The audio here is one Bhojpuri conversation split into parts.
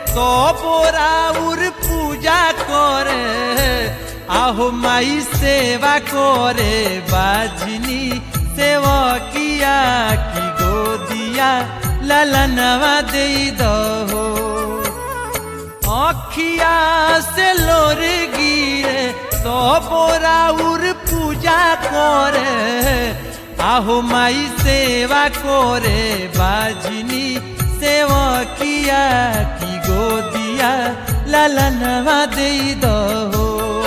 तो बोराउर पूजा करे आहो माई सेवा करे बाजनी सेवा किया की गोदिया ललनवा दे दहो अखिया से लोर गिरे तो बोराउर पूजा करे आहो माई सेवा करे बाजनी सेवा किया की गोदिया ललनवा दे दहो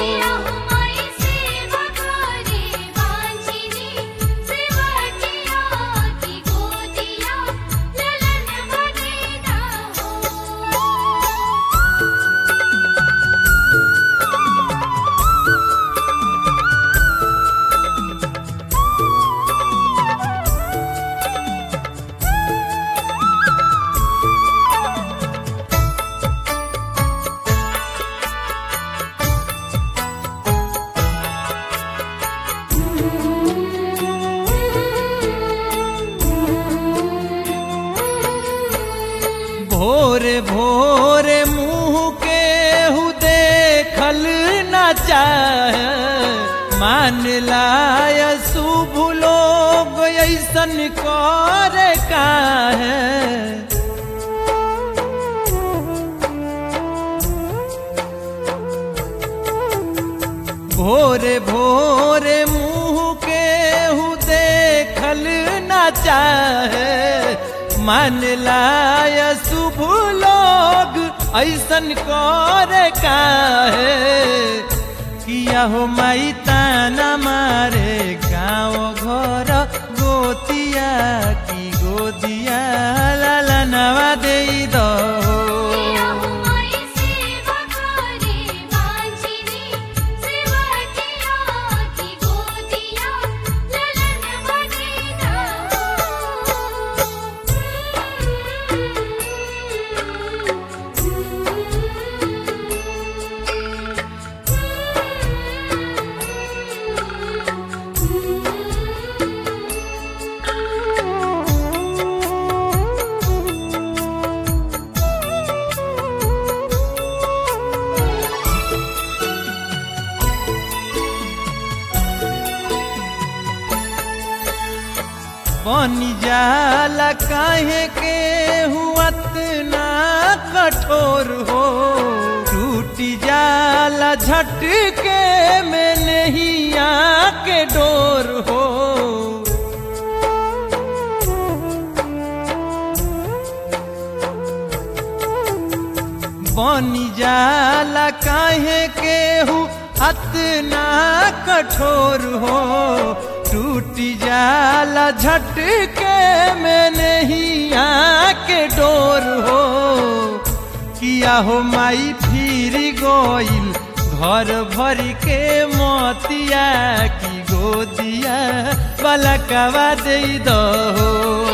भोरे भोरे मुँह के हु देखल न चाहे मान लाय शुभ लोग ऐसन करे काहे भोरे भोरे मुँह के हु देखल न चाहे मान लाय शुभ लोग ऐसन करे काहे किया हो माई ताना मारे गाँव घर गोतिया की गोदिया ललनवा दे दहो बनी जाला काहे के हुआत ना कठोर हो टूटी जाला झटके में नहीं आके डोर हो बनी जाला काहे के हुआत ना कठोर हो टूटी जाला झटके में नहीं आके डोर हो किया हो माई फिर गोइल घर भर के मोतिया की गोदिया बलकवा दे दहो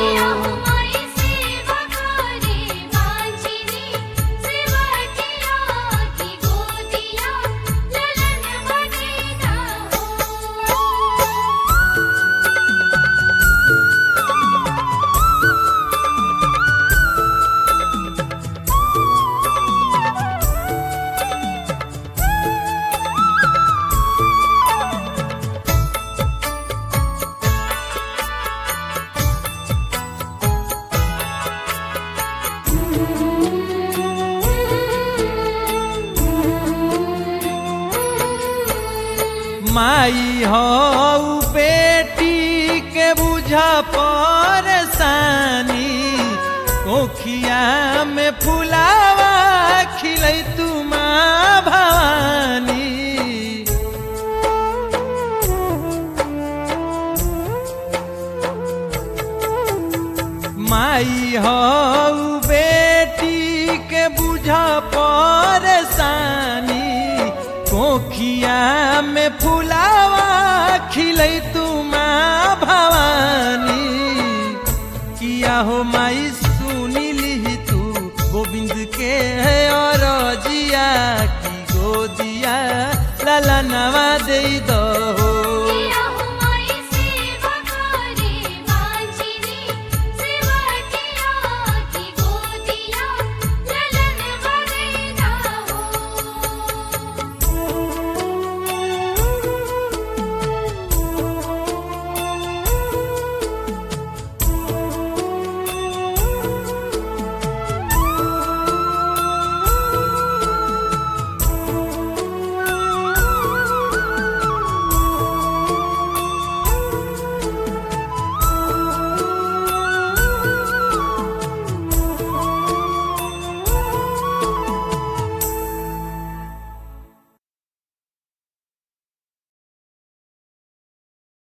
माई हो बेटी के बुझा परेशानी कोखिया में फुलावा खिलै तू माँ भवानी माई हो बेटी के बुझा परेशानी कोखिया में फुलावा खिलै तू माँ भवानी किया हो माई सुनी ली तू गोविंद के और जिया की गोदिया ललनवा दे दो